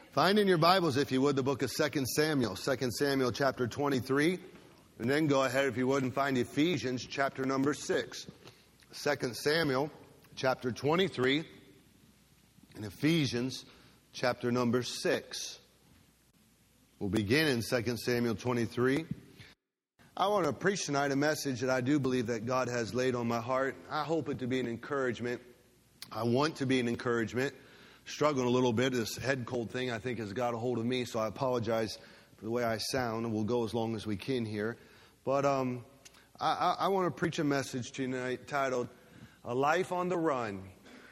Find in your Bibles, if you would, the book of 2 Samuel chapter 23. And then go ahead, if you would, and find Ephesians chapter number 6. 2 Samuel chapter 23 and Ephesians chapter number 6. We'll begin in 2 Samuel 23. I want to preach tonight a message that I do believe that God has laid on my heart. I hope it to be an encouragement. I want to be an encouragement. Struggling a little bit. This head cold thing, I think, has got a hold of me, so I apologize for the way I sound, and we'll go as long as we can here. But I want to preach a message tonight titled, A Life on the Run.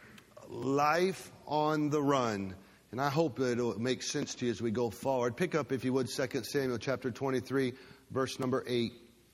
Life on the Run. And I hope that it'll make sense to you as we go forward. Pick up, if you would, 2 Samuel chapter 23, verse number 8.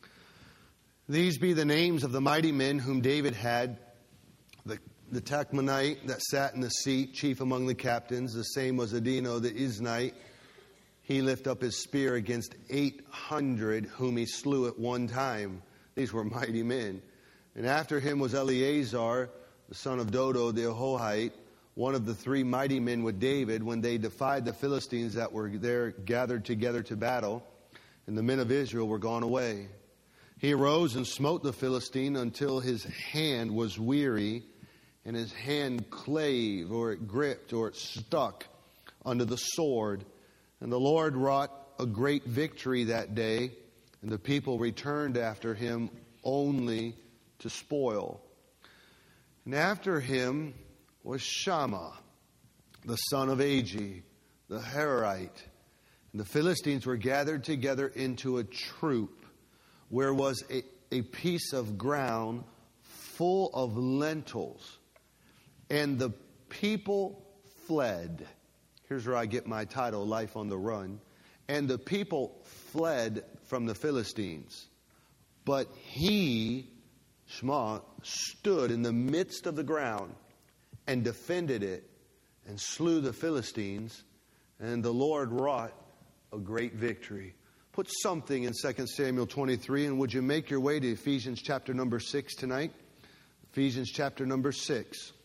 These be the names of the mighty men whom David had. The Tachmonite that sat in the seat, chief among the captains. The same was Adino the Iznite. He lifted up his spear against 800 whom he slew at one time. These were mighty men. And after him was Eleazar, the son of Dodo the Ahohite, one of the three mighty men with David, when they defied the Philistines that were there gathered together to battle, and the men of Israel were gone away. He arose and smote the Philistine until his hand was weary, and his hand clave, or it gripped, or it stuck under the sword. And the Lord wrought a great victory that day, and the people returned after him only to spoil. And after him was Shammah, the son of Agi, the Hararite. And the Philistines were gathered together into a troop, where was a piece of ground full of lentils. And the people fled. Here's where I get my title, Life on the Run. And the people fled from the Philistines. But he, Shammah, stood in the midst of the ground and defended it and slew the Philistines. And the Lord wrought a great victory. Put something in 2 Samuel 23, and would you make your way to Ephesians chapter number 6 tonight? Ephesians chapter number 6.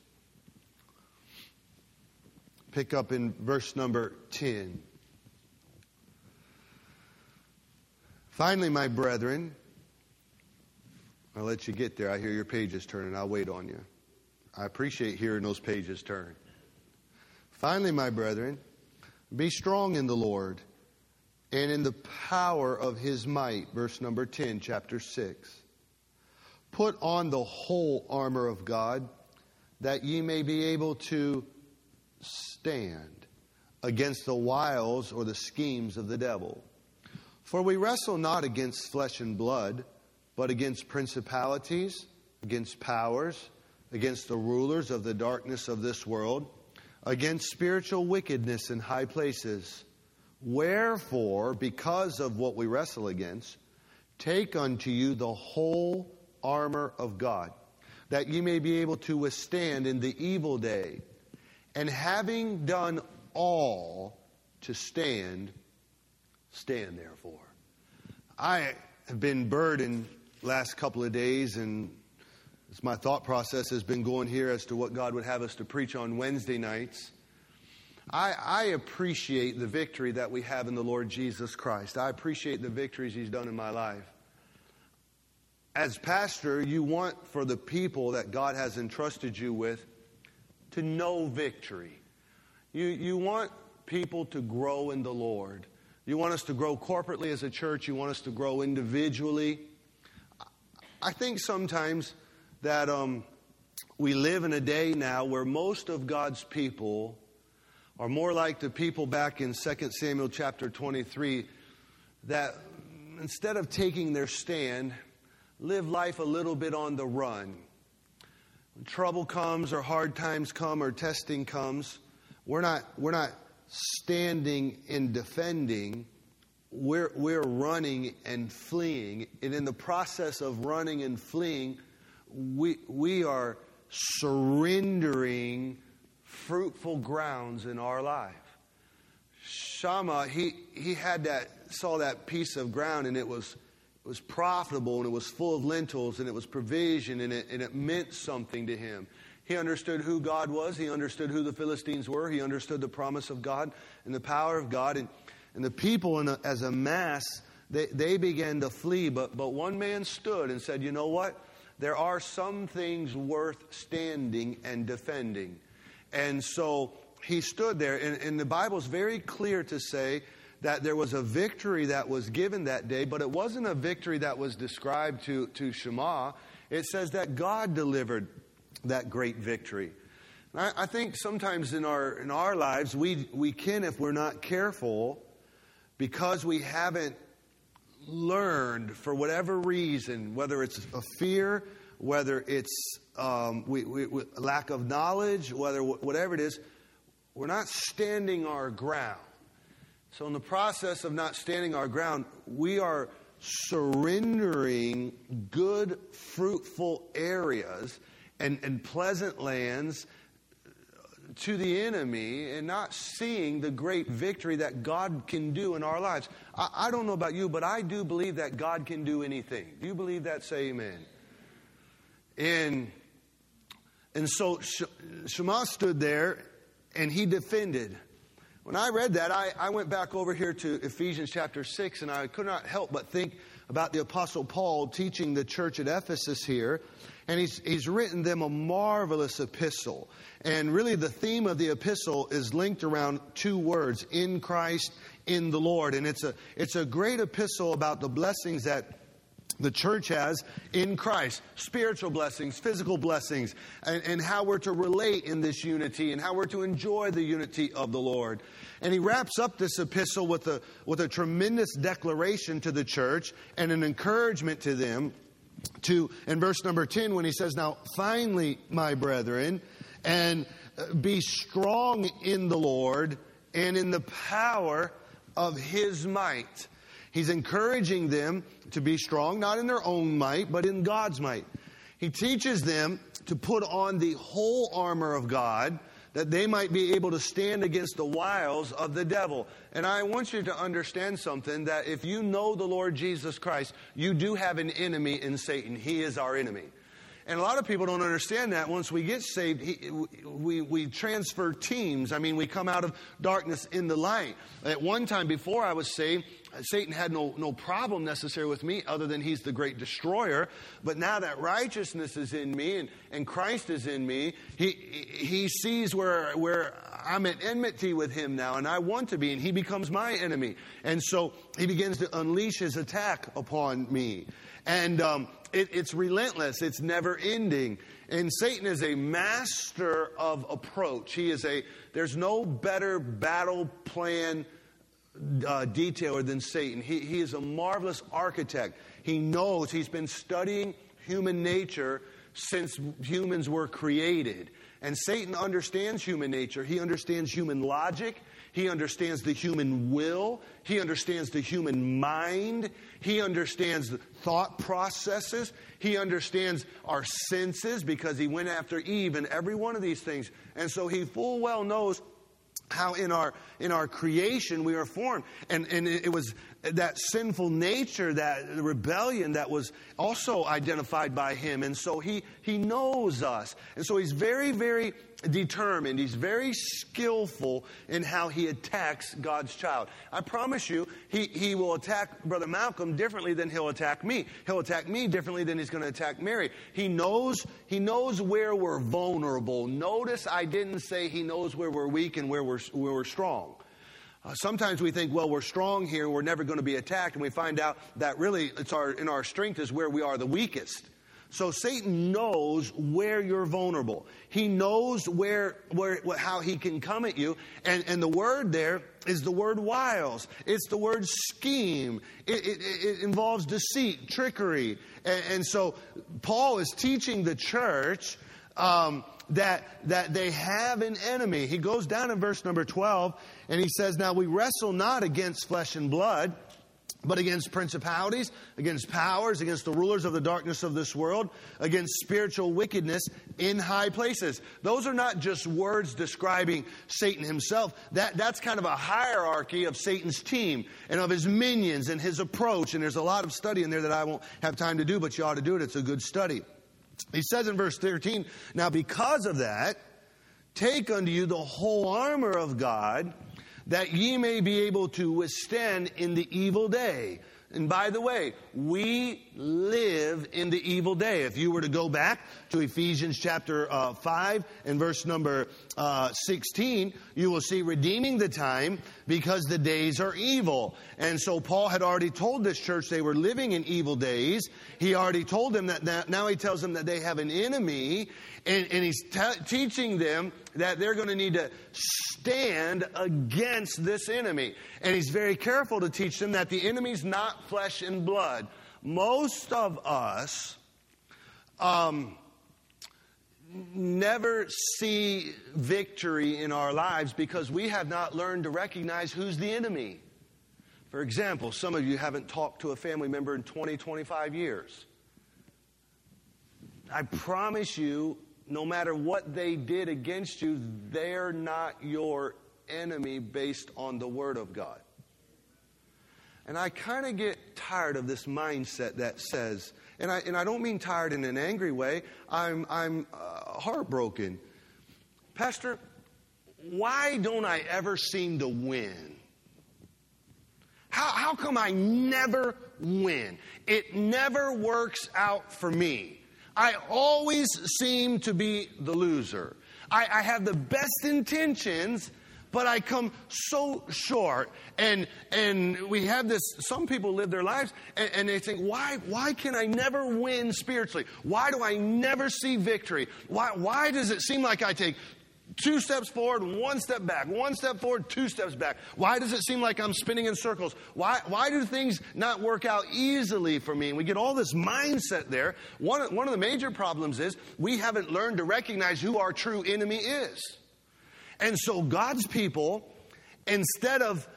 Pick up in verse number 10. Finally, my brethren, I'll let you get there. I hear your pages turning. I'll wait on you. I appreciate hearing those pages turn. Finally, my brethren, be strong in the Lord and in the power of his might. Verse number 10, chapter 6. Put on the whole armor of God, that ye may be able to stand against the wiles or the schemes of the devil. For we wrestle not against flesh and blood, but against principalities, against powers, against the rulers of the darkness of this world, against spiritual wickedness in high places. Wherefore, because of what we wrestle against, take unto you the whole armor of God, that ye may be able to withstand in the evil day. And having done all to stand, stand therefore. I have been burdened last couple of days, and as my thought process has been going here as to what God would have us to preach on Wednesday nights. I appreciate the victory that we have in the Lord Jesus Christ. I appreciate the victories He's done in my life. As pastor, you want for the people that God has entrusted you with to know victory. You want people to grow in the Lord. You want us to grow corporately as a church. You want us to grow individually. I think sometimes that we live in a day now where most of God's people are more like the people back in 2 Samuel chapter 23, that instead of taking their stand, live life a little bit on the run. When trouble comes or hard times come or testing comes, we're not standing and defending. We're running and fleeing. And in the process of running and fleeing, we are surrendering fruitful grounds in our life. Shammah, he saw that piece of ground, and it was profitable, and it was full of lentils, and it was provision, and it meant something to him. He understood who God was. He understood who the Philistines were. He understood the promise of God and the power of God. And the people as a mass, they began to flee. But one man stood and said, you know what? There are some things worth standing and defending. And so he stood there. And the Bible's very clear to say that there was a victory that was given that day, but it wasn't a victory that was described to Shammah. It says that God delivered that great victory. I think sometimes in our lives, we can, if we're not careful, because we haven't learned for whatever reason, whether it's a fear, whether it's lack of knowledge, whatever it is, we're not standing our ground. So in the process of not standing our ground, we are surrendering good, fruitful areas and pleasant lands to the enemy and not seeing the great victory that God can do in our lives. I don't know about you, but I do believe that God can do anything. Do you believe that? Say amen. And so Shammah stood there and he defended. When I read that, I went back over here to Ephesians chapter 6, and I could not help but think about the Apostle Paul teaching the church at Ephesus here. And he's written them a marvelous epistle. And really the theme of the epistle is linked around two words: in Christ, in the Lord. And it's a great epistle about the blessings that the church has in Christ. Spiritual blessings, physical blessings, and how we're to relate in this unity and how we're to enjoy the unity of the Lord. And he wraps up this epistle with a tremendous declaration to the church and an encouragement to them in verse number 10 when he says, now finally, my brethren, and be strong in the Lord and in the power of his might. He's encouraging them to be strong, not in their own might, but in God's might. He teaches them to put on the whole armor of God, that they might be able to stand against the wiles of the devil. And I want you to understand something, that if you know the Lord Jesus Christ, you do have an enemy in Satan. He is our enemy. And a lot of people don't understand that. Once we get saved, we transfer teams. I mean, we come out of darkness in the light. At one time before I was saved, Satan had no problem necessarily with me, other than he's the great destroyer. But now that righteousness is in me and Christ is in me, he sees where I'm at enmity with him now, and I want to be, and he becomes my enemy. And so he begins to unleash his attack upon me. And it's relentless. It's never ending. And Satan is a master of approach. There's no better battle plan detailer than Satan. He is a marvelous architect. He knows. He's been studying human nature since humans were created. And Satan understands human nature. He understands human logic. He understands the human will. He understands the human mind. He understands the thought processes. He understands our senses, because he went after Eve and every one of these things. And so he full well knows how in our creation we are formed. And it was that sinful nature, that rebellion, that was also identified by him. And so he knows us. And so he's very, very determined. He's very skillful in how he attacks God's child. I promise you, he will attack Brother Malcolm differently than he'll attack me. He'll attack me differently than he's going to attack Mary. He knows where we're vulnerable. Notice I didn't say he knows where we're weak and where we're strong. Sometimes we think, well, we're strong here, we're never going to be attacked, and we find out that really in our strength is where we are the weakest. So Satan knows where you're vulnerable. He knows how he can come at you. And the word there is the word wiles. It's the word scheme. It involves deceit, trickery. And so Paul is teaching the church that they have an enemy. He goes down in verse number 12 and he says, now we wrestle not against flesh and blood, but against principalities, against powers, against the rulers of the darkness of this world, against spiritual wickedness in high places. Those are not just words describing Satan himself. That's kind of a hierarchy of Satan's team and of his minions and his approach. And there's a lot of study in there that I won't have time to do, but you ought to do it. It's a good study. He says in verse 13, now because of that, take unto you the whole armor of God, that ye may be able to withstand in the evil day. And by the way, we live in the evil day. If you were to go back to Ephesians chapter 5 and verse number 16, you will see redeeming the time because the days are evil. And so Paul had already told this church they were living in evil days. He already told them that now he tells them that they have an enemy. And he's teaching them that they're going to need to stand against this enemy. And he's very careful to teach them that the enemy's not flesh and blood. Most of us never see victory in our lives because we have not learned to recognize who's the enemy. For example, some of you haven't talked to a family member in 20, 25 years. I promise you, no matter what they did against you, they're not your enemy based on the Word of God. And I kind of get tired of this mindset that says, and I don't mean tired in an angry way, I'm heartbroken. Pastor, why don't I ever seem to win? How come I never win? It never works out for me. I always seem to be the loser. I have the best intentions, but I come so short. And we have this, some people live their lives and they think, why can I never win spiritually? Why do I never see victory? Why does it seem like I take 2 steps forward, 1 step back, 1 step forward, 2 steps back? Why does it seem like I'm spinning in circles? Why do things not work out easily for me? And we get all this mindset there. One of the major problems is we haven't learned to recognize who our true enemy is. And so God's people, instead of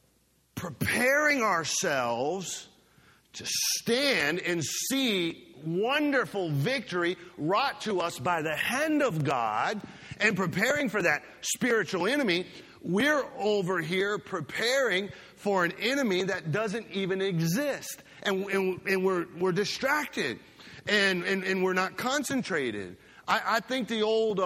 preparing ourselves to stand and see wonderful victory wrought to us by the hand of God and preparing for that spiritual enemy, we're over here preparing for an enemy that doesn't even exist. And we're distracted and we're not concentrated. I think the old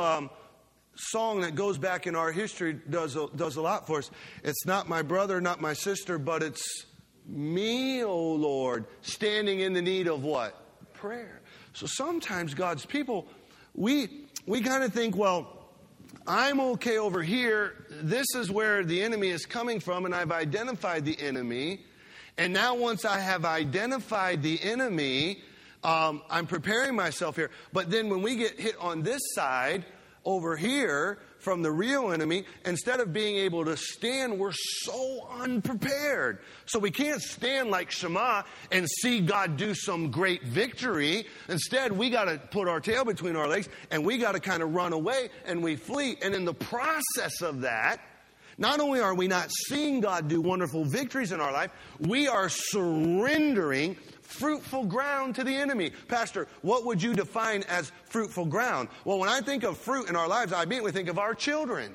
song that goes back in our history does a lot for us. It's not my brother, not my sister, but it's me, oh Lord, standing in the need of what? Prayer. So sometimes God's people, we kind of think, well, I'm okay over here. This is where the enemy is coming from, and I've identified the enemy. And now once I have identified the enemy, I'm preparing myself here. But then when we get hit on this side, over here, from the real enemy, instead of being able to stand, we're so unprepared. So we can't stand like Shema and see God do some great victory. Instead, we got to put our tail between our legs and we got to kind of run away and we flee. And in the process of that, not only are we not seeing God do wonderful victories in our life, we are surrendering fruitful ground to the enemy. Pastor, what would you define as fruitful ground? Well, when I think of fruit in our lives, I immediately think of our children.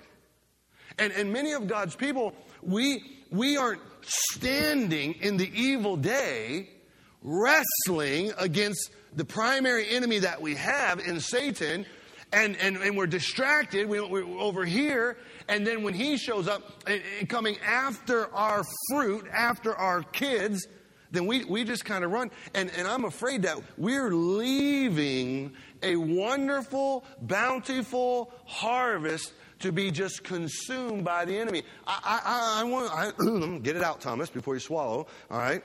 And many of God's people, we aren't standing in the evil day, wrestling against the primary enemy that we have in Satan, and we're distracted. We're over here, and then when he shows up and coming after our fruit, after our kids, then we just kind of run. And I'm afraid that we're leaving a wonderful, bountiful harvest to be just consumed by the enemy. I want get it out, Thomas, before you swallow. All right.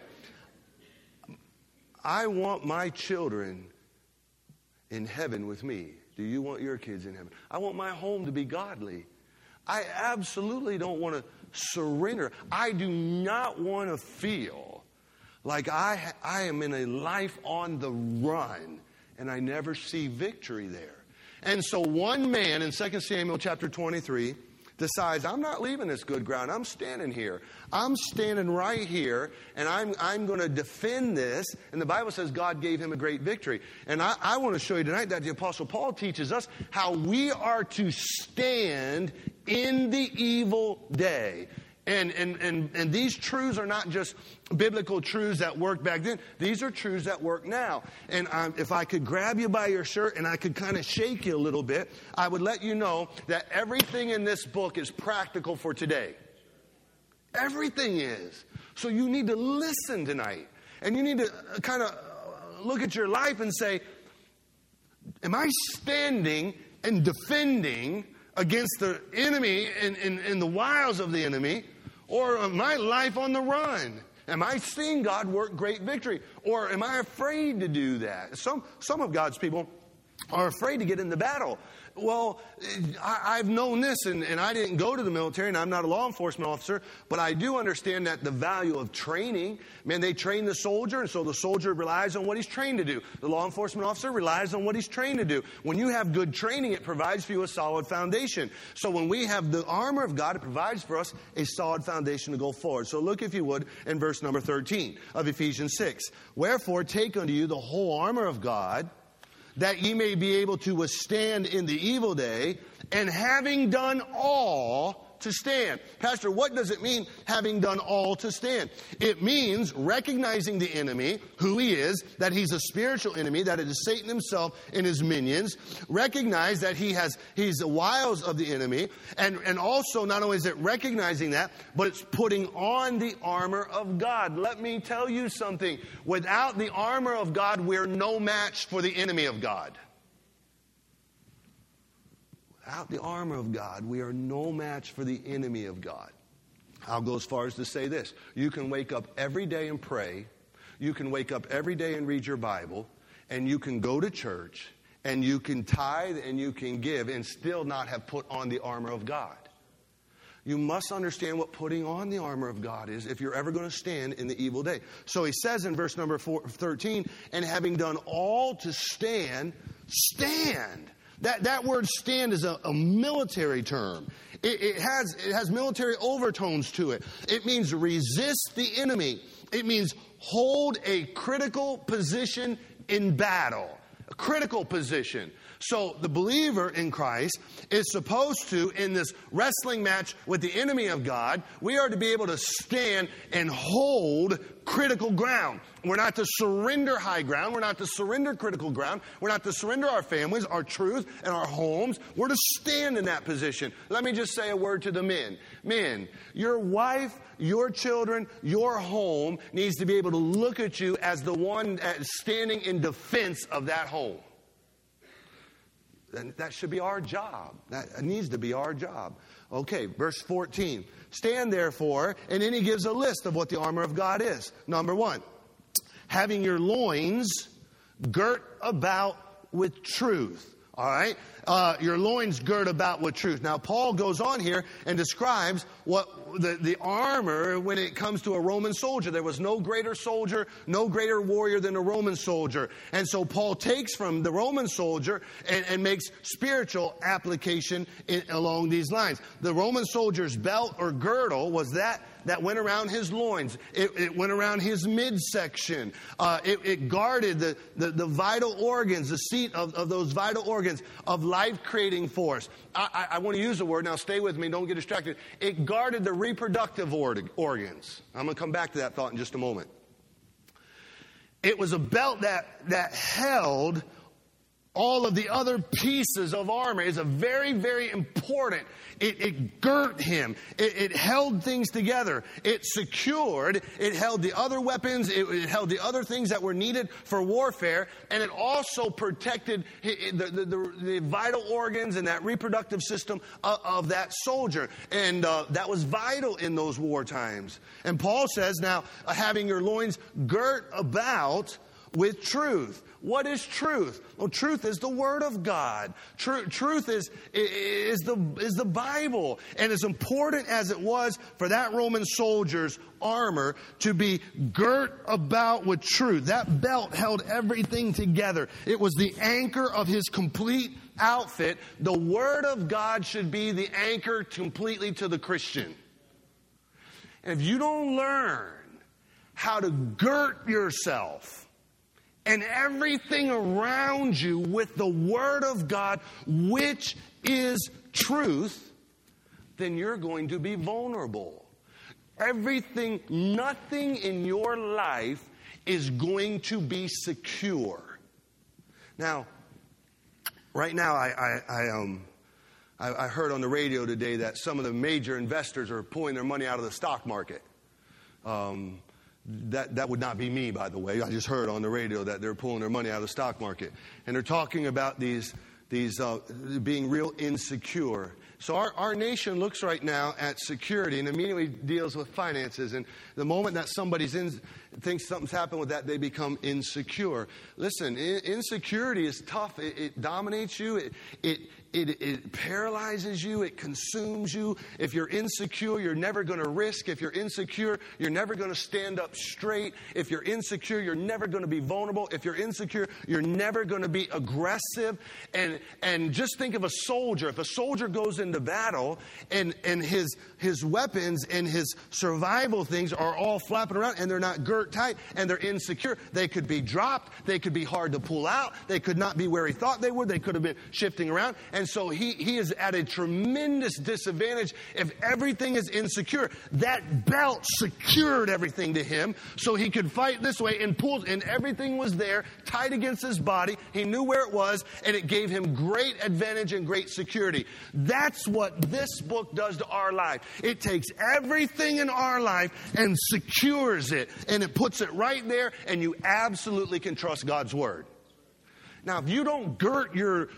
I want my children in heaven with me. Do you want your kids in heaven? I want my home to be godly. I absolutely don't want to surrender. I do not want to feel like I am in a life on the run and I never see victory there. And so one man in 2 Samuel chapter 23 decides, I'm not leaving this good ground. I'm standing here. I'm standing right here, and I'm going to defend this. And the Bible says God gave him a great victory. And I want to show you tonight that the Apostle Paul teaches us how we are to stand in the evil day. And these truths are not just biblical truths that worked back then. These are truths that work now. And if I could grab you by your shirt and I could kind of shake you a little bit, I would let you know that everything in this book is practical for today. Everything is. So you need to listen tonight. And you need to kind of look at your life and say, am I standing and defending against the enemy and the wiles of the enemy? Or am my life on the run? Am I seeing God work great victory? Or am I afraid to do that? Some of God's people are afraid to get in the battle. Well, I've known this, and I didn't go to the military, and I'm not a law enforcement officer, but I do understand that the value of training. Man, they train the soldier, and so the soldier relies on what he's trained to do. The law enforcement officer relies on what he's trained to do. When you have good training, it provides for you a solid foundation. So when we have the armor of God, it provides for us a solid foundation to go forward. So look, if you would, in verse number 13 of Ephesians 6. Wherefore, take unto you the whole armor of God, that ye may be able to withstand in the evil day, and having done all, to stand. Pastor, what does it mean, having done all, to stand? It means recognizing the enemy, who he is, that he's a spiritual enemy, that it is Satan himself and his minions. Recognize that he's the wiles of the enemy. And also, not only is it recognizing that, but it's putting on the armor of God. Let me tell you something. Without the armor of God, we're no match for the enemy of God. Without the armor of God, we are no match for the enemy of God. I'll go as far as to say this. You can wake up every day and pray. You can wake up every day and read your Bible. And you can go to church. And you can tithe and you can give and still not have put on the armor of God. You must understand what putting on the armor of God is if you're ever going to stand in the evil day. So he says in verse number 13, and having done all to stand, stand. That word stand is a military term. It has military overtones to it. It means resist the enemy. It means hold a critical position in battle. A critical position. So the believer in Christ is supposed to, in this wrestling match with the enemy of God, we are to be able to stand and hold critical ground. We're not to surrender high ground. We're not to surrender critical ground. We're not to surrender our families, our truth, and our homes. We're to stand in that position. Let me just say a word to the men. Men, your wife, your children, your home needs to be able to look at you as the one standing in defense of that home. And that should be our job. That needs to be our job. Okay, verse 14. Stand therefore, and then he gives a list of what the armor of God is. Number 1, having your loins girt about with truth. All right? Your loins girt about with truth. Now, Paul goes on here and describes what the armor when it comes to a Roman soldier. There was no greater soldier, no greater warrior than a Roman soldier. And so Paul takes from the Roman soldier and makes spiritual application along these lines. The Roman soldier's belt or girdle was that went around his loins. It went around his midsection. It guarded the vital organs, the seat of those vital organs of life-creating force. I want to use the word. Now stay with me. Don't get distracted. It guarded the reproductive organs. I'm going to come back to that thought in just a moment. It was a belt that held all of the other pieces of armor. Is a very, very important. It girt him. It held things together. It secured. It held the other weapons. It held the other things that were needed for warfare. And it also protected the vital organs and that reproductive system of that soldier. And that was vital in those war times. And Paul says, now, having your loins girt about with truth. What is truth? Well, truth is the Word of God. Truth is the Bible. And as important as it was for that Roman soldier's armor to be girt about with truth, that belt held everything together. It was the anchor of his complete outfit. The Word of God should be the anchor completely to the Christian. And if you don't learn how to girt yourself and everything around you with the Word of God, which is truth, then you're going to be vulnerable. Everything, nothing in your life is going to be secure. Now, right now, I heard on the radio today that some of the major investors are pulling their money out of the stock market. That would not be me, by the way. I just heard on the radio that they're pulling their money out of the stock market. And they're talking about these being real insecure. So our nation looks right now at security and immediately deals with finances. And the moment that somebody's thinks something's happened with that, they become insecure. Listen, insecurity is tough. It dominates you. It paralyzes you. It consumes you. If you're insecure, you're never going to risk. If you're insecure, you're never going to stand up straight. If you're insecure, you're never going to be vulnerable. If you're insecure, you're never going to be aggressive. And just think of a soldier. If a soldier goes into battle and his weapons and his survival things are all flapping around and they're not girt tight and they're insecure, they could be dropped. They could be hard to pull out. They could not be where he thought they would. They could have been shifting around. And so he is at a tremendous disadvantage if everything is insecure. That belt secured everything to him so he could fight this way and pull, and everything was there, tight against his body. He knew where it was, and it gave him great advantage and great security. That's what this book does to our life. It takes everything in our life and secures it, and it puts it right there, and you absolutely can trust God's word. Now, if you don't girt your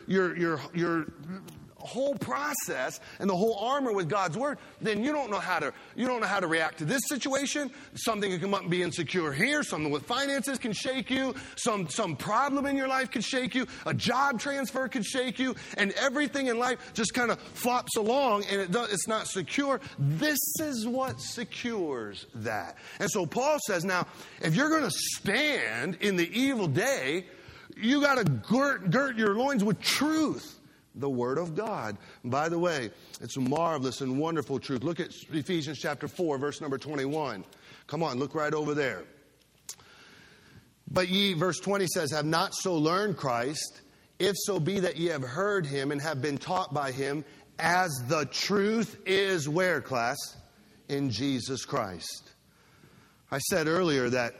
whole process and the whole armor with God's word, then you don't know how to react to this situation. Something can come up and be insecure here. Something with finances can shake you. Some problem in your life could shake you. A job transfer could shake you, and everything in life just kind of flops along, and it's not secure. This is what secures that. And so Paul says, now, if you're going to stand in the evil day, you got to girt your loins with truth, the word of God. By the way, it's a marvelous and wonderful truth. Look at Ephesians chapter 4, verse number 21. Come on, look right over there. But ye, verse 20 says, have not so learned Christ, if so be that ye have heard him and have been taught by him, as the truth is where, class? In Jesus Christ. I said earlier that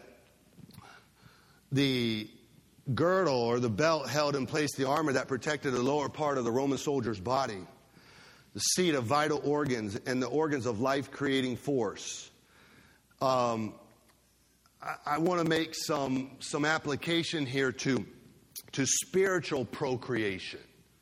the girdle or the belt held in place the armor that protected the lower part of the Roman soldier's body, the seat of vital organs and the organs of life-creating force. I want to make some application here to spiritual procreation.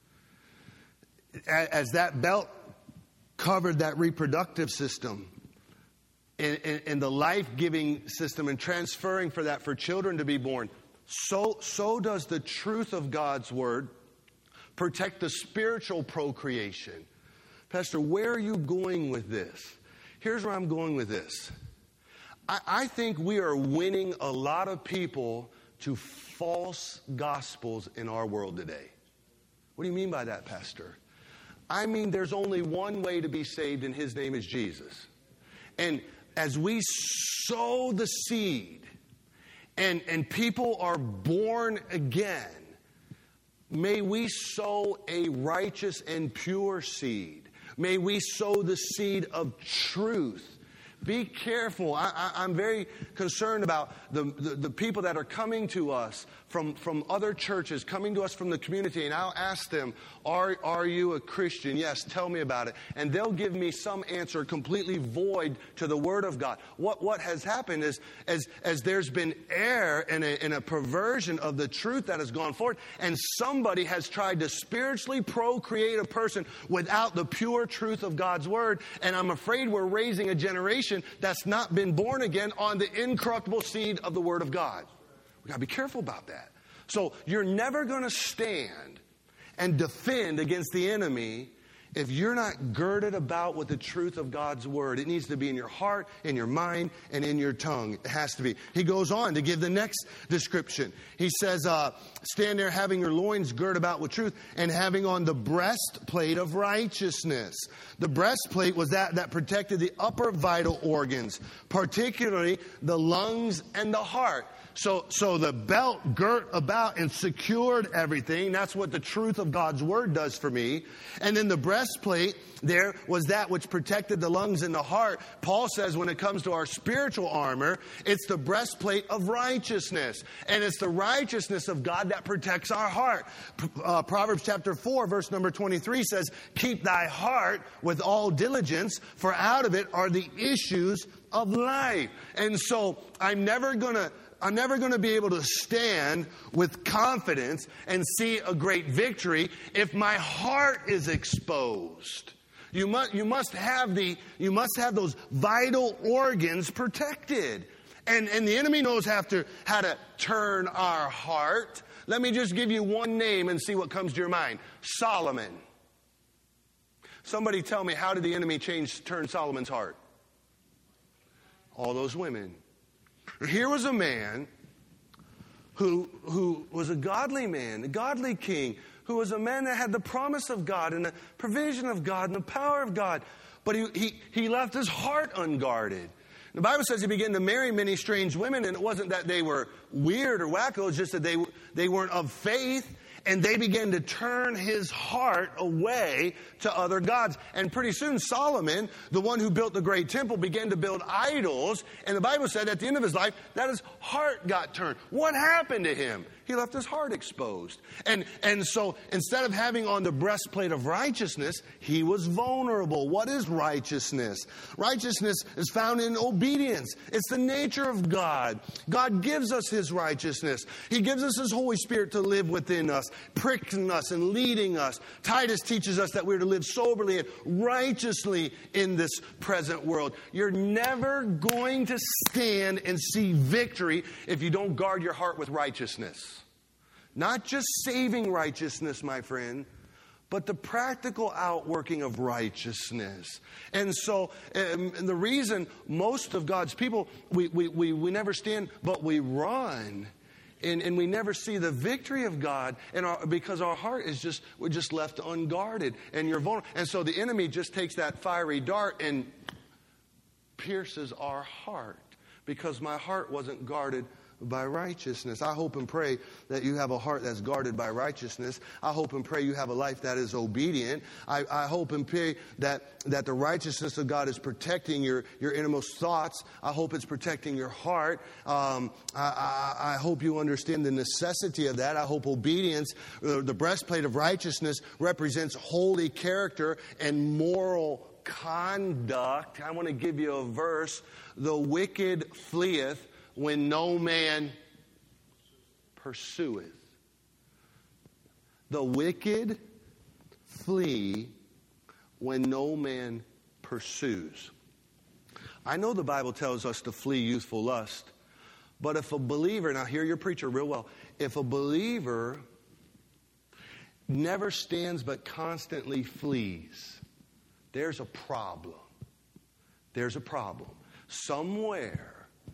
As that belt covered that reproductive system and the life-giving system and transferring for that for children to be born, so does the truth of God's word protect the spiritual procreation. Pastor, where are you going with this? Here's where I'm going with this. I think we are winning a lot of people to false gospels in our world today. What do you mean by that, Pastor? I mean, there's only one way to be saved, and his name is Jesus. And as we sow the seed, and people are born again, may we sow a righteous and pure seed. May we sow the seed of truth. Be careful. I'm very concerned about the people that are coming to us from other churches, coming to us from the community, and I'll ask them, are you a Christian? Yes, tell me about it. And they'll give me some answer completely void to the Word of God. What has happened is, as there's been error and a perversion of the truth that has gone forth, and somebody has tried to spiritually procreate a person without the pure truth of God's Word, and I'm afraid we're raising a generation that's not been born again on the incorruptible seed of the Word of God. We've got to be careful about that. So you're never going to stand and defend against the enemy if you're not girded about with the truth of God's word. It needs to be in your heart, in your mind, and in your tongue. It has to be. He goes on to give the next description. He says, stand there having your loins girt about with truth and having on the breastplate of righteousness. The breastplate was that protected the upper vital organs, particularly the lungs and the heart. So the belt girt about and secured everything. That's what the truth of God's word does for me. And then the breastplate there was that which protected the lungs and the heart. Paul says when it comes to our spiritual armor, it's the breastplate of righteousness. And it's the righteousness of God that protects our heart. Proverbs chapter 4, verse number 23 says, keep thy heart with all diligence, for out of it are the issues of life. And so I'm never going to be able to stand with confidence and see a great victory if my heart is exposed. You must have those vital organs protected. And the enemy knows how to turn our heart. Let me just give you one name and see what comes to your mind. Solomon. Somebody tell me, how did the enemy turn Solomon's heart? All those women. Here was a man who was a godly man, a godly king, who was a man that had the promise of God and the provision of God and the power of God. But he left his heart unguarded. The Bible says he began to marry many strange women, and it wasn't that they were weird or wacko, it's just that they weren't of faith. And they began to turn his heart away to other gods. And pretty soon Solomon, the one who built the great temple, began to build idols. And the Bible said at the end of his life that his heart got turned. What happened to him? He left his heart exposed. And so instead of having on the breastplate of righteousness, he was vulnerable. What is righteousness? Righteousness is found in obedience. It's the nature of God. God gives us his righteousness. He gives us his Holy Spirit to live within us, pricking us and leading us. Titus teaches us that we're to live soberly and righteously in this present world. You're never going to stand and see victory if you don't guard your heart with righteousness. Not just saving righteousness, my friend, but the practical outworking of righteousness. And so the reason most of God's people, we never stand, but we run. And we never see the victory of God because our heart is we're just left unguarded. And you're vulnerable. And so the enemy just takes that fiery dart and pierces our heart because my heart wasn't guarded by righteousness. I hope and pray that you have a heart that's guarded by righteousness. I hope and pray you have a life that is obedient. I hope and pray that the righteousness of God is protecting your innermost thoughts. I hope it's protecting your heart. I hope you understand the necessity of that. I hope obedience, the breastplate of righteousness, represents holy character and moral conduct. I want to give you a verse. The wicked fleeth when no man pursueth. The wicked flee when no man pursues. I know the Bible tells us to flee youthful lust, but if a believer, now hear your preacher real well, if a believer never stands but constantly flees, there's a problem. There's a problem. Somewhere,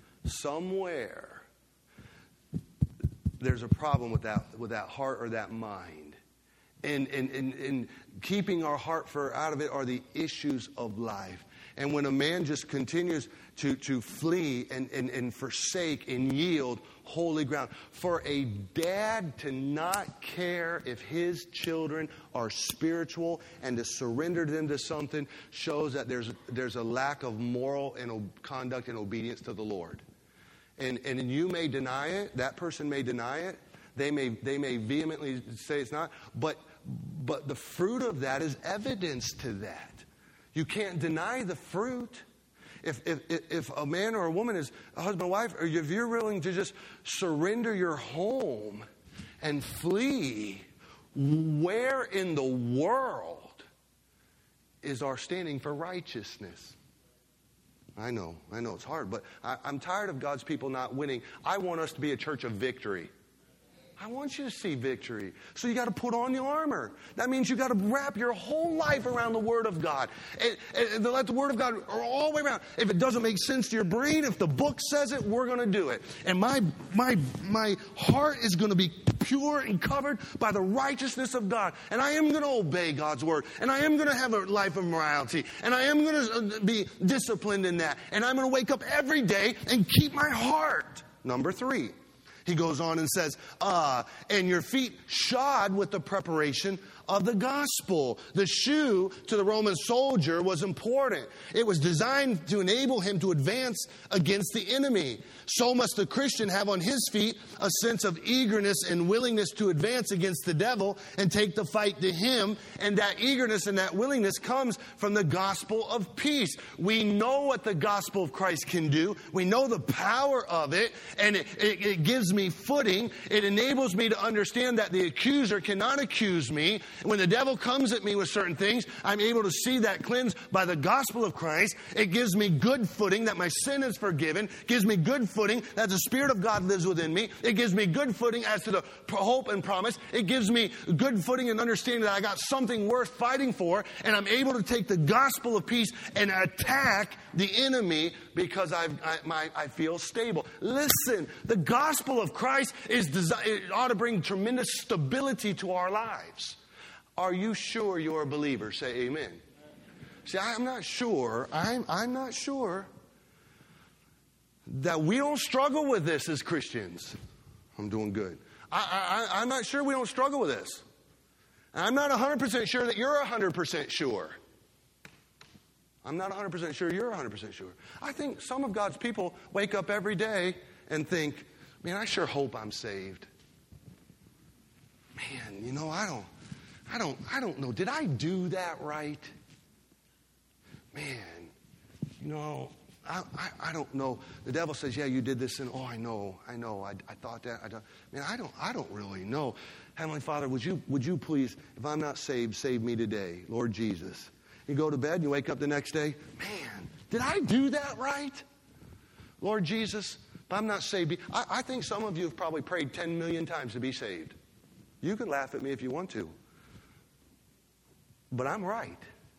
there's a problem with that heart or that mind. And keeping our heart out of it are the issues of life. And when a man just continues to flee and forsake and yield holy ground, for a dad to not care if his children are spiritual and to surrender them to something shows that there's a lack of moral and conduct and obedience to the Lord. And you may deny it. That person may deny it. They may vehemently say it's not. But the fruit of that is evidence to that. You can't deny the fruit. If a man or a woman is a husband or wife, or if you're willing to just surrender your home and flee, where in the world is our standing for righteousness? I know it's hard, but I'm tired of God's people not winning. I want us to be a church of victory. I want you to see victory. So you got to put on the armor. That means you got to wrap your whole life around the Word of God. And let the Word of God all the way around. If it doesn't make sense to your brain, if the book says it, we're going to do it. And my heart is going to be pure and covered by the righteousness of God. And I am going to obey God's Word. And I am going to have a life of morality. And I am going to be disciplined in that. And I'm going to wake up every day and keep my heart. Number 3. He goes on and says, and your feet shod with the preparation of the gospel. The shoe to the Roman soldier was important. It was designed to enable him to advance against the enemy. So must the Christian have on his feet a sense of eagerness and willingness to advance against the devil and take the fight to him. And that eagerness and that willingness comes from the gospel of peace. We know what the gospel of Christ can do. We know the power of it, and it gives me footing. It enables me to understand that the accuser cannot accuse me. When the devil comes at me with certain things, I'm able to see that cleansed by the gospel of Christ. It gives me good footing that my sin is forgiven. It gives me good footing that the Spirit of God lives within me. It gives me good footing as to the hope and promise. It gives me good footing and understanding that I got something worth fighting for, and I'm able to take the gospel of peace and attack the enemy because I feel stable. Listen, the gospel of Christ is designed, it ought to bring tremendous stability to our lives. Are you sure you're a believer? Say amen. See, I'm not sure. I'm not sure that we don't struggle with this as Christians. I'm doing good. I'm not sure we don't struggle with this. I'm not 100% sure that you're 100% sure. I'm not 100% sure you're 100% sure. I think some of God's people wake up every day and think, man, I sure hope I'm saved. Man, you know, I don't know. Did I do that right? Man, you know, I don't know. The devil says, yeah, you did this, and I know. I thought that. Man, I don't really know. Heavenly Father, would you please, if I'm not saved, save me today, Lord Jesus. You go to bed, and you wake up the next day, man, did I do that right? Lord Jesus, if I'm not saved, I think some of you have probably prayed 10 million times to be saved. You can laugh at me if you want to. But I'm right.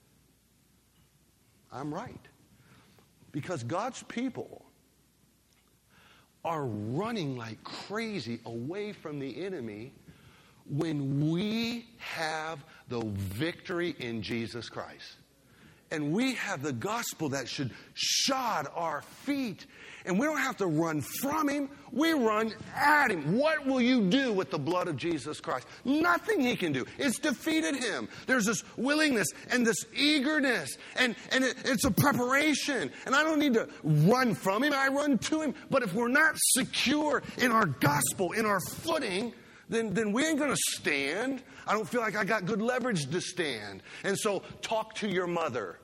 I'm right. Because God's people are running like crazy away from the enemy when we have the victory in Jesus Christ. And we have the gospel that should shod our feet. And we don't have to run from him. We run at him. What will you do with the blood of Jesus Christ? Nothing he can do. It's defeated him. There's this willingness and this eagerness. And it's a preparation. And I don't need to run from him. I run to him. But if we're not secure in our gospel, in our footing, then we ain't going to stand. I don't feel like I got good leverage to stand. And so talk to your mother.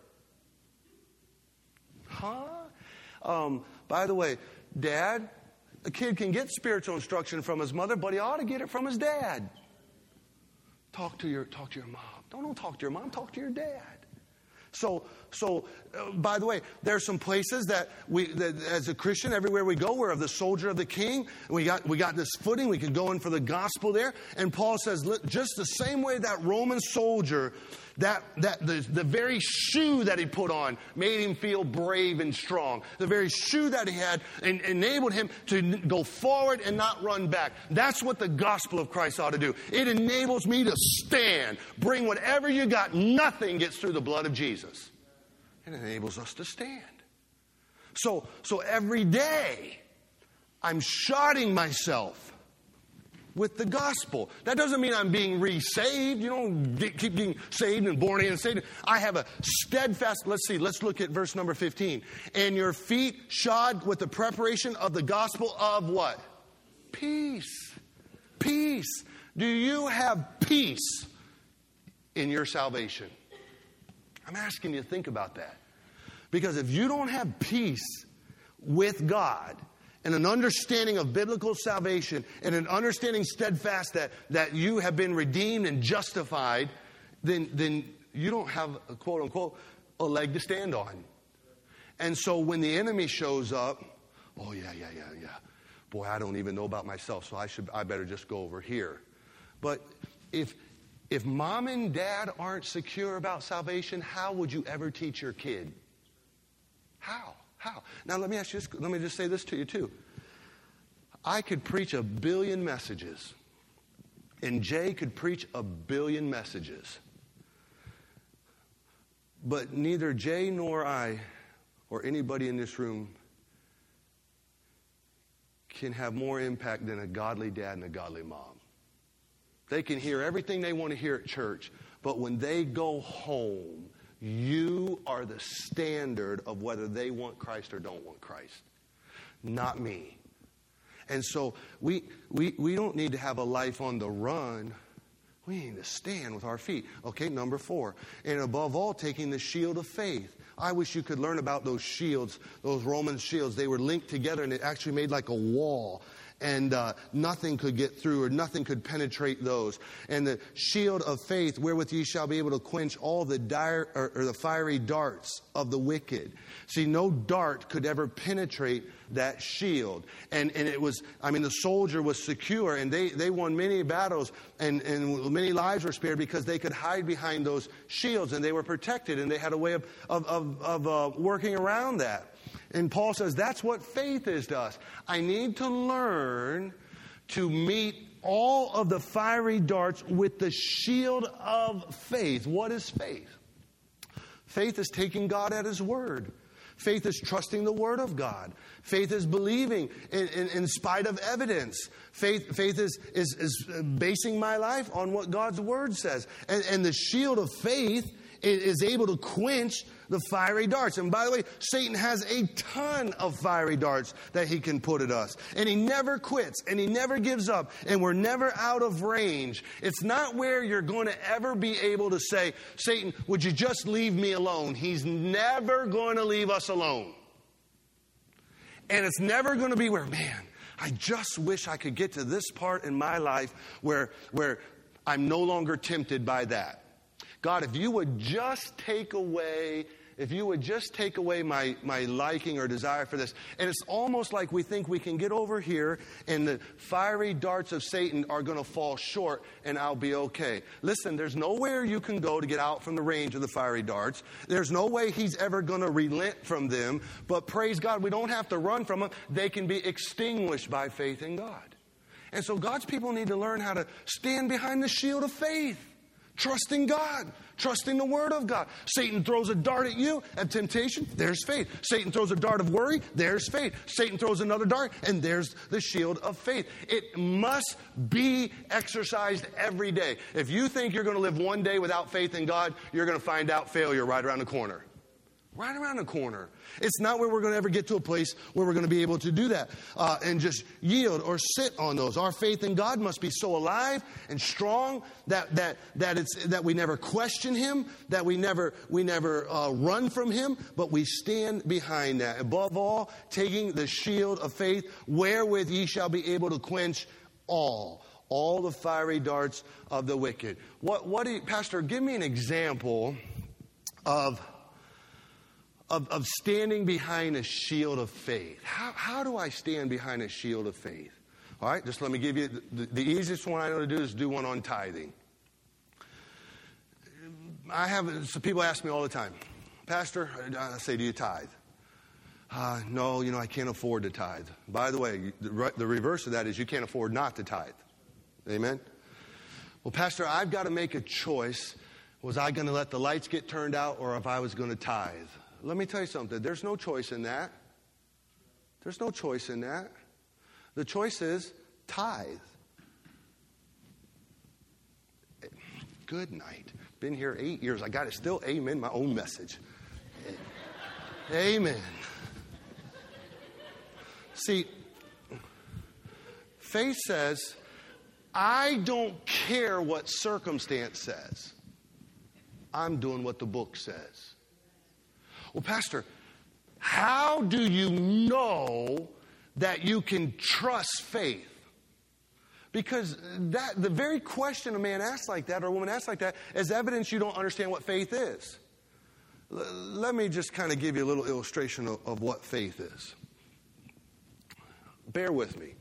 By the way, Dad, a kid can get spiritual instruction from his mother, but he ought to get it from his dad. Talk to your mom. Don't talk to your mom. Talk to your dad. So, by the way, there are some places that as a Christian, everywhere we go, we're of the soldier of the king. We got this footing. We can go in for the gospel there. And Paul says, just the same way that Roman soldier, the very shoe that he put on made him feel brave and strong. The very shoe that he had enabled him to go forward and not run back. That's what the gospel of Christ ought to do. It enables me to stand. Bring whatever you got. Nothing gets through the blood of Jesus. It enables us to stand. So every day, I'm shodding myself with the gospel. That doesn't mean I'm being re-saved. You don't keep being saved and born again and saved. I have a steadfast, let's look at verse number 15. And your feet shod with the preparation of the gospel of what? Peace. Peace. Do you have peace in your salvation? I'm asking you to think about that. Because if you don't have peace with God and an understanding of biblical salvation and an understanding steadfast that you have been redeemed and justified, then you don't have, a quote unquote, a leg to stand on. And so when the enemy shows up, oh yeah. Boy, I don't even know about myself, so I better just go over here. But if mom and dad aren't secure about salvation, how would you ever teach your kid? How? Now let me ask you this. Let me just say this to you too. I could preach 1 billion messages, and Jay could preach 1 billion messages. But neither Jay nor I or anybody in this room can have more impact than a godly dad and a godly mom. They can hear everything they want to hear at church, but when they go home, you are the standard of whether they want Christ or don't want Christ. Not me. And so we don't need to have a life on the run. We need to stand with our feet. Okay, number 4. And above all, taking the shield of faith. I wish you could learn about those shields, those Roman shields. They were linked together and it actually made like a wall. And nothing could get through or nothing could penetrate those. And the shield of faith, wherewith ye shall be able to quench all the the fiery darts of the wicked. See, no dart could ever penetrate that shield. And it was, the soldier was secure and they won many battles and many lives were spared because they could hide behind those shields and they were protected and they had a way of working around that. And Paul says that's what faith is to us. I need to learn to meet all of the fiery darts with the shield of faith. What is faith? Faith is taking God at His word. Faith is trusting the Word of God. Faith is believing in spite of evidence. Faith is basing my life on what God's Word says. And the shield of faith is able to quench the fiery darts. And by the way, Satan has a ton of fiery darts that he can put at us. And he never quits and he never gives up. And we're never out of range. It's not where you're going to ever be able to say, Satan, would you just leave me alone? He's never going to leave us alone. And it's never going to be where, man, I just wish I could get to this part in my life where I'm no longer tempted by that. God, if you would just take away my liking or desire for this. And it's almost like we think we can get over here and the fiery darts of Satan are going to fall short and I'll be okay. Listen, there's nowhere you can go to get out from the range of the fiery darts. There's no way he's ever going to relent from them. But praise God, we don't have to run from them. They can be extinguished by faith in God. And so God's people need to learn how to stand behind the shield of faith. Trusting God, trusting the Word of God. Satan throws a dart at you at temptation, there's faith. Satan throws a dart of worry, there's faith. Satan throws another dart, and there's the shield of faith. It must be exercised every day. If you think you're going to live one day without faith in God, you're going to find out failure right around the corner. Right around the corner. It's not where we're going to ever get to a place where we're going to be able to do that and just yield or sit on those. Our faith in God must be so alive and strong that we never question Him, that we never run from Him, but we stand behind that. Above all, taking the shield of faith, wherewith ye shall be able to quench all the fiery darts of the wicked. Pastor, give me an example of standing behind a shield of faith. How do I stand behind a shield of faith? All right, just let me give you the easiest one I know to do is do one on tithing. So people ask me all the time, Pastor, I say, do you tithe? No, I can't afford to tithe. By the way, the reverse of that is you can't afford not to tithe. Amen? Well, Pastor, I've got to make a choice. Was I going to let the lights get turned out or if I was going to tithe? Let me tell you something. There's no choice in that. There's no choice in that. The choice is tithe. Good night. Been here 8 years. I got to still amen my own message. Amen. See, faith says, I don't care what circumstance says. I'm doing what the book says. Well, Pastor, how do you know that you can trust faith? Because the very question a man asks like that or a woman asks like that is evidence you don't understand what faith is. Let me just kind of give you a little illustration of what faith is. Bear with me.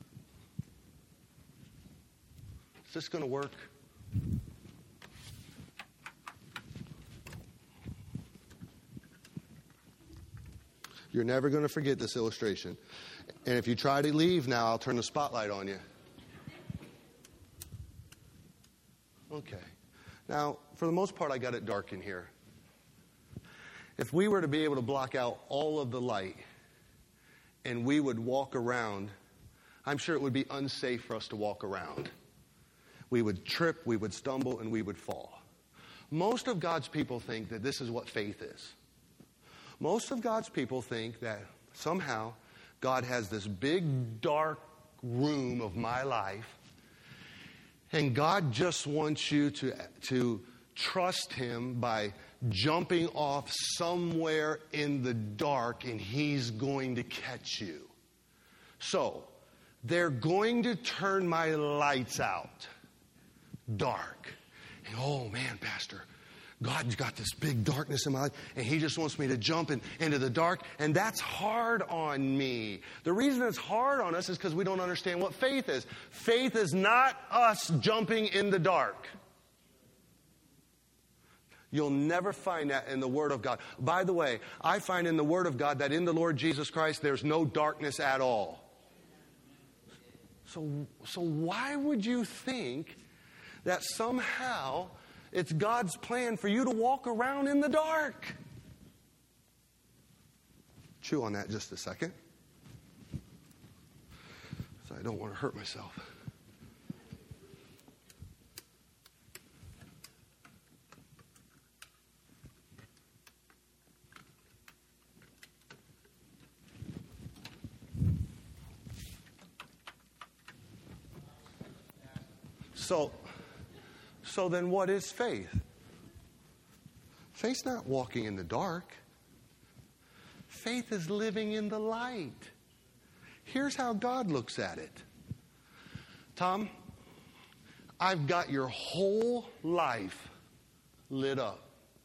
Is this going to work? You're never going to forget this illustration. And if you try to leave now, I'll turn the spotlight on you. Okay. Now, for the most part, I got it dark in here. If we were to be able to block out all of the light and we would walk around I'm sure it would be unsafe for us to walk around. We would trip, we would stumble, and we would fall. Most of God's people think that this is what faith is. Most of God's people think that somehow God has this big, dark room of my life, and God just wants you to trust Him by jumping off somewhere in the dark, and He's going to catch you. So, they're going to turn my lights out. Dark. And, oh man, Pastor, God's got this big darkness in my life, and He just wants me to jump into the dark, and that's hard on me. The reason it's hard on us is because we don't understand what faith is. Faith is not us jumping in the dark. You'll never find that in the Word of God. By the way, I find in the Word of God that in the Lord Jesus Christ there's no darkness at all. So why would you think that somehow it's God's plan for you to walk around in the dark? Chew on that just a second. So I don't want to hurt myself. So then what is faith? Faith's not walking in the dark. Faith is living in the light. Here's how God looks at it. Tom, I've got your whole life lit up.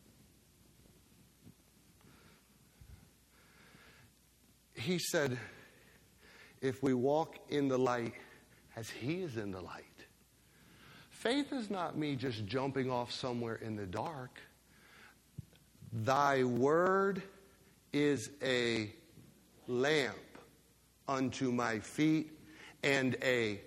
He said, if we walk in the light as He is in the light. Faith is not me just jumping off somewhere in the dark. Thy word is a lamp unto my feet and a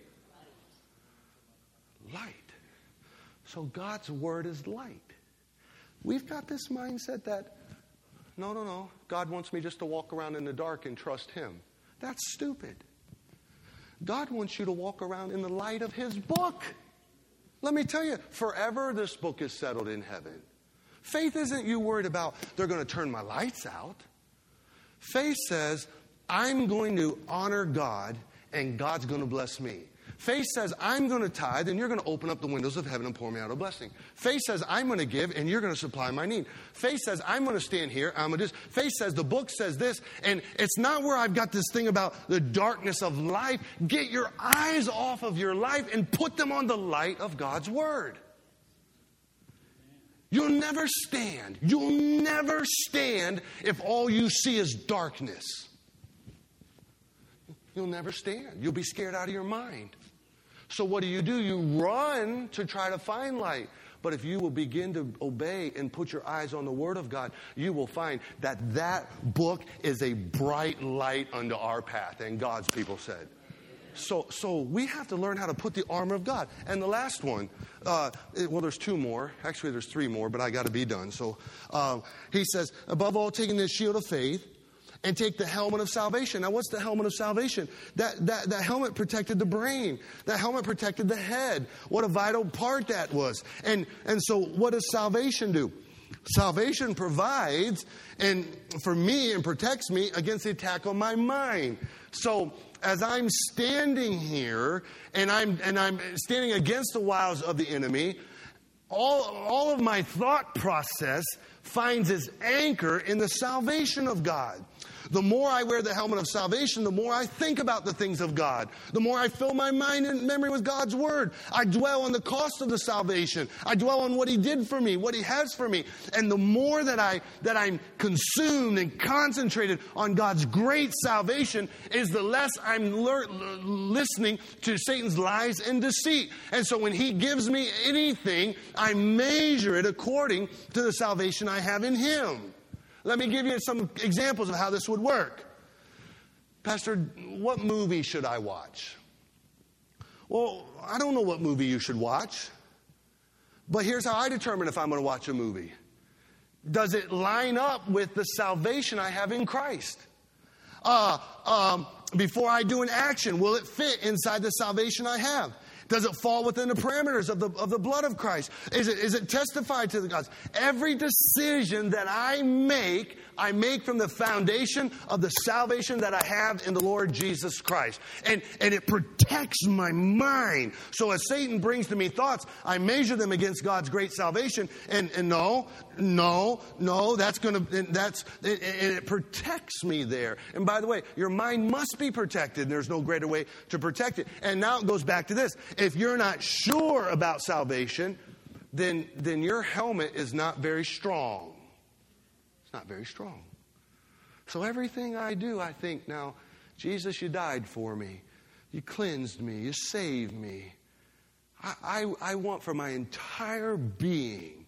light. So God's word is light. We've got this mindset that, no, God wants me just to walk around in the dark and trust Him. That's stupid. God wants you to walk around in the light of His book. Let me tell you, forever this book is settled in heaven. Faith isn't you worried about, they're going to turn my lights out. Faith says, I'm going to honor God and God's going to bless me. Faith says, I'm going to tithe and you're going to open up the windows of heaven and pour me out a blessing. Faith says, I'm going to give and you're going to supply my need. Faith says, I'm going to stand here. I'm going to do this. Faith says, the book says this. And it's not where I've got this thing about the darkness of life. Get your eyes off of your life and put them on the light of God's word. You'll never stand. You'll never stand if all you see is darkness. You'll never stand. You'll be scared out of your mind. So what do? You run to try to find light. But if you will begin to obey and put your eyes on the Word of God, you will find that book is a bright light unto our path. And God's people said. So we have to learn how to put the armor of God. And the last one, there's two more. Actually, there's three more, but I got to be done. So he says, above all, taking the shield of faith, and take the helmet of salvation. Now, what's the helmet of salvation? That helmet protected the brain. That helmet protected the head. What a vital part that was. And so what does salvation do? Salvation provides for me and protects me against the attack on my mind. So as I'm standing here and I'm standing against the wiles of the enemy, all of my thought process finds its anchor in the salvation of God. The more I wear the helmet of salvation, the more I think about the things of God. The more I fill my mind and memory with God's word. I dwell on the cost of the salvation. I dwell on what He did for me, what He has for me. And the more that I'm consumed and concentrated on God's great salvation is the less I'm listening to Satan's lies and deceit. And so when he gives me anything, I measure it according to the salvation I have in Him. Let me give you some examples of how this would work. Pastor, what movie should I watch? Well, I don't know what movie you should watch. But here's how I determine if I'm going to watch a movie. Does it line up with the salvation I have in Christ? Before I do an action, will it fit inside the salvation I have? Does it fall within the parameters of the blood of Christ? Is it testified to the gospel? Every decision that I make from the foundation of the salvation that I have in the Lord Jesus Christ. And it protects my mind. So as Satan brings to me thoughts, I measure them against God's great salvation. And no, it protects me there. And by the way, your mind must be protected. And there's no greater way to protect it. And now it goes back to this. If you're not sure about salvation, then your helmet is not very strong. It's not very strong. So everything I do, I think, now, Jesus, you died for me. You cleansed me. You saved me. I want for my entire being,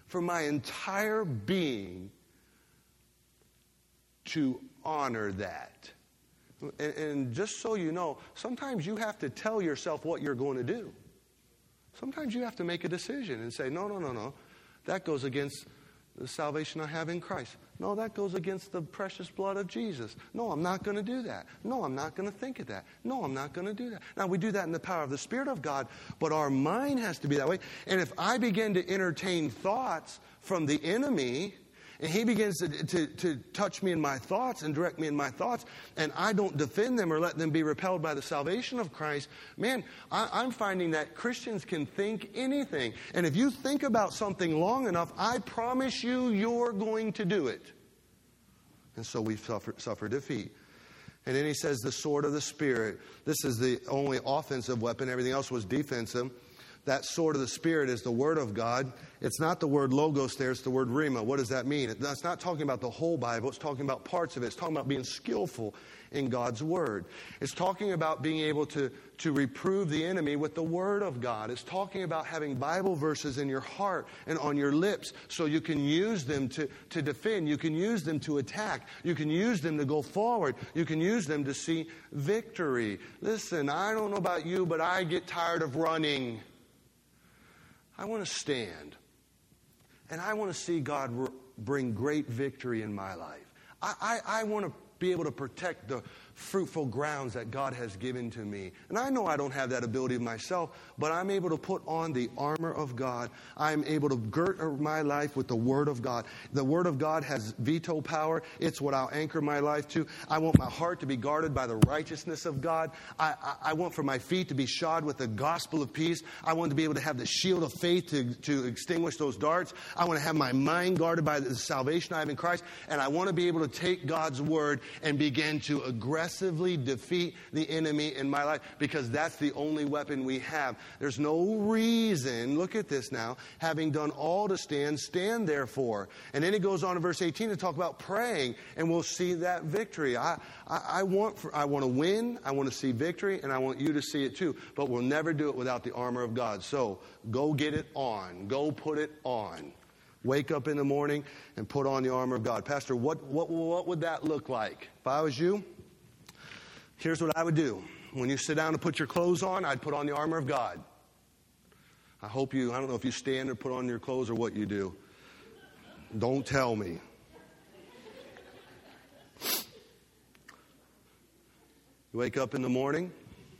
to honor that. And just so you know, sometimes you have to tell yourself what you're going to do. Sometimes you have to make a decision and say, no. That goes against the salvation I have in Christ. No, that goes against the precious blood of Jesus. No, I'm not going to do that. No, I'm not going to think of that. No, I'm not going to do that. Now, we do that in the power of the Spirit of God, but our mind has to be that way. And if I begin to entertain thoughts from the enemy, and he begins to touch me in my thoughts and direct me in my thoughts, and I don't defend them or let them be repelled by the salvation of Christ, man, I'm finding that Christians can think anything. And if you think about something long enough, I promise you're going to do it. And so we suffer defeat. And then he says the sword of the Spirit. This is the only offensive weapon. Everything else was defensive. That sword of the Spirit is the Word of God. It's not the word logos there, it's the word rhema. What does that mean? It's not talking about the whole Bible. It's talking about parts of it. It's talking about being skillful in God's Word. It's talking about being able to reprove the enemy with the Word of God. It's talking about having Bible verses in your heart and on your lips so you can use them to defend. You can use them to attack. You can use them to go forward. You can use them to see victory. Listen, I don't know about you, but I get tired of running. I want to stand, and I want to see God bring great victory in my life. I want to be able to protect the fruitful grounds that God has given to me. And I know I don't have that ability myself, but I'm able to put on the armor of God. I'm able to girt my life with the Word of God. The Word of God has veto power. It's what I'll anchor my life to. I want my heart to be guarded by the righteousness of God. I want for my feet to be shod with the gospel of peace. I want to be able to have the shield of faith to extinguish those darts. I want to have my mind guarded by the salvation I have in Christ. And I want to be able to take God's Word and begin to aggressively defeat the enemy in my life, because that's the only weapon we have. There's no reason, look at this now, having done all to stand therefore. And then it goes on in verse 18 to talk about praying, and we'll see that victory. I want to win, I want to see victory, and I want you to see it too. But we'll never do it without the armor of God. So go get it on. Go put it on. Wake up in the morning and put on the armor of God. Pastor, what would that look like? If I was you, here's what I would do. When you sit down to put your clothes on, I'd put on the armor of God. I don't know if you stand or put on your clothes or what you do. Don't tell me. You wake up in the morning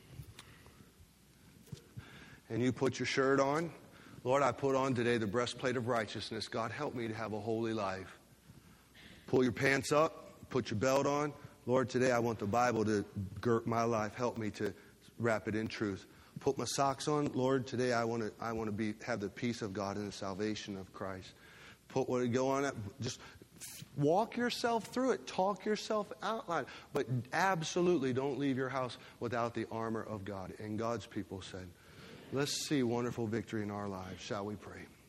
and you put your shirt on. Lord, I put on today the breastplate of righteousness. God, help me to have a holy life. Pull your pants up, put your belt on. Lord, today I want the Bible to girt my life. Help me to wrap it in truth. Put my socks on. Lord, today I want to have the peace of God and the salvation of Christ. Go on. Just walk yourself through it. Talk yourself out loud. But absolutely don't leave your house without the armor of God. And God's people said, let's see wonderful victory in our lives. Shall we pray?